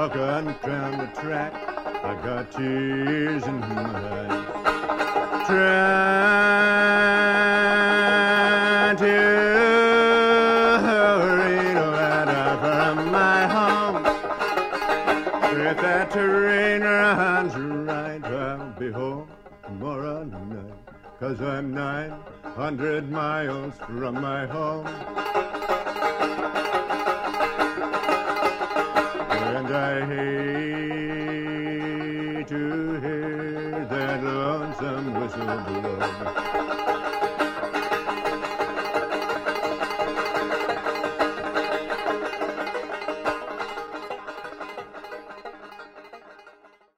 walking down the track. I got tears in my eyes. Trying to read a letter from my home. If that train runs right, I'll be home tomorrow night. 'Cause I'm 900 miles from my home.